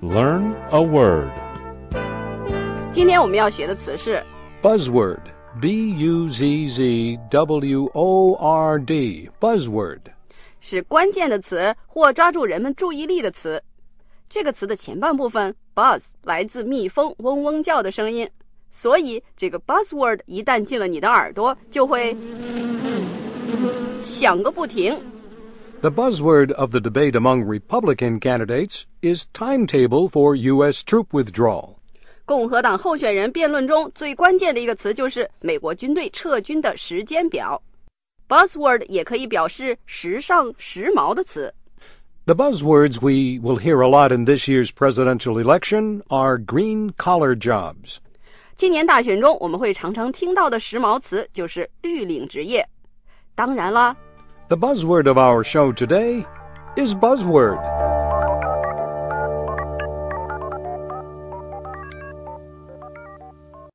Learn a word. 今天我们要学的词是 Buzzword. B-U-Z-Z-W-O-R-D. Buzzword. 是关键的词或抓住人们注意力的词。这个词的前半部分 buzz 来自蜜蜂嗡嗡叫的声音，所以这个 buzzword 一旦进了你的耳朵，就会响个不停。 The buzzword of the debate among Republican candidates is timetable for U.S. troop withdrawal. 共和党候选人辩论中最关键的一个词就是美国军队撤军的时间表。Buzzword 也可以表示时尚、时髦的词。 The buzzwords we will hear a lot in this year's presidential election are green-collar jobs. 今年大选中我们会常常听到的时髦词就是绿领职业。当然啦， The buzzword of our show today is buzzword.